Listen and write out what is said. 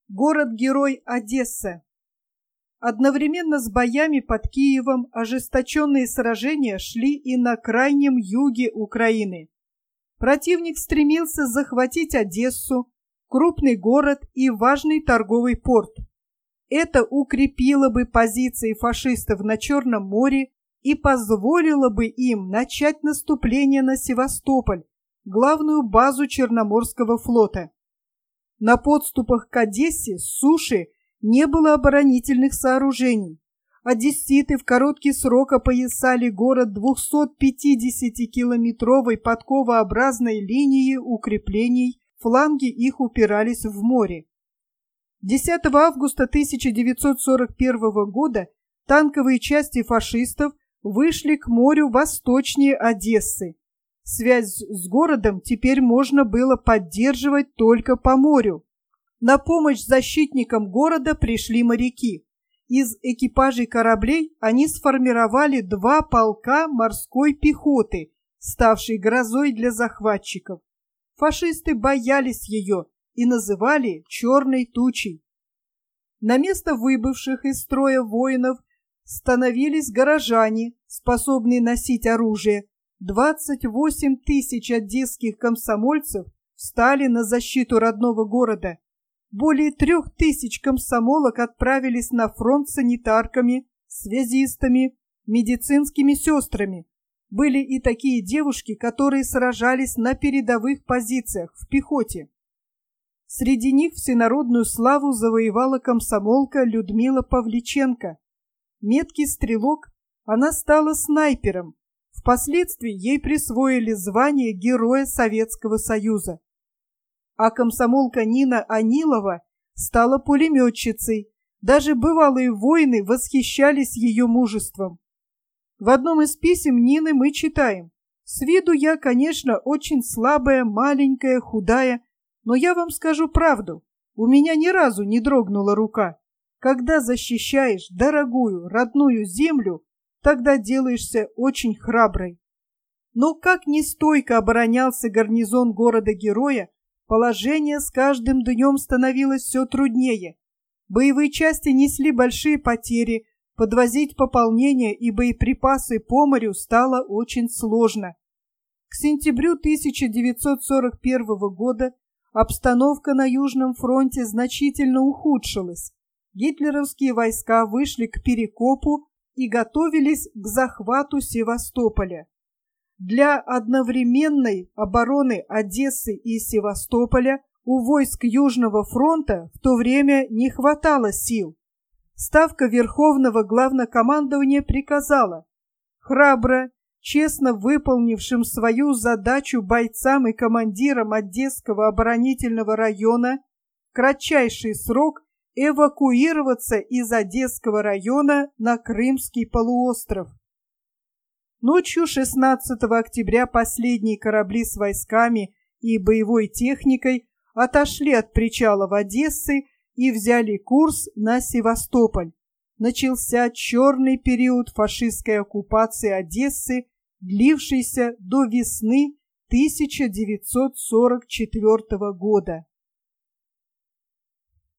Город-герой Одесса. Одновременно с боями под Киевом ожесточенные сражения шли и на крайнем юге Украины. Противник стремился захватить Одессу, крупный город и важный торговый порт. Это укрепило бы позиции фашистов на Черном море и позволило бы им начать наступление на Севастополь, главную базу Черноморского флота. На подступах к Одессе с суши не было оборонительных сооружений. Одесситы в короткий срок опоясали город 250-километровой подковообразной линией укреплений, фланги их упирались в море. 10 августа 1941 года танковые части фашистов вышли к морю восточнее Одессы. Связь с городом теперь можно было поддерживать только по морю. На помощь защитникам города пришли моряки. Из экипажей кораблей они сформировали 2 полка морской пехоты, ставшей грозой для захватчиков. Фашисты боялись ее и называли «черной тучей». На место выбывших из строя воинов становились горожане, способные носить оружие. 28 тысяч одесских комсомольцев встали на защиту родного города. Более 3000 комсомолок отправились на фронт санитарками, связистами, медицинскими сестрами. Были и такие девушки, которые сражались на передовых позициях в пехоте. Среди них всенародную славу завоевала комсомолка Людмила Павличенко. Меткий стрелок, она стала снайпером. Впоследствии ей присвоили звание Героя Советского Союза. А комсомолка Нина Анилова стала пулеметчицей. Даже бывалые воины восхищались ее мужеством. В одном из писем Нины мы читаем: «С виду я, конечно, очень слабая, маленькая, худая, но я вам скажу правду, у меня ни разу не дрогнула рука. Когда защищаешь дорогую, родную землю, тогда делаешься очень храброй». Но как ни стойко оборонялся гарнизон города-героя, положение с каждым днем становилось все труднее. Боевые части несли большие потери, подвозить пополнение и боеприпасы по морю стало очень сложно. К сентябрю 1941 года обстановка на Южном фронте значительно ухудшилась. Гитлеровские войска вышли к Перекопу и готовились к захвату Севастополя. Для одновременной обороны Одессы и Севастополя у войск Южного фронта в то время не хватало сил. Ставка Верховного Главнокомандования приказала храбро, честно выполнившим свою задачу бойцам и командирам Одесского оборонительного района в кратчайший срок эвакуироваться из Одесского района на Крымский полуостров. Ночью 16 октября последние корабли с войсками и боевой техникой отошли от причалов Одессы и взяли курс на Севастополь. Начался черный период фашистской оккупации Одессы, длившийся до весны 1944 года.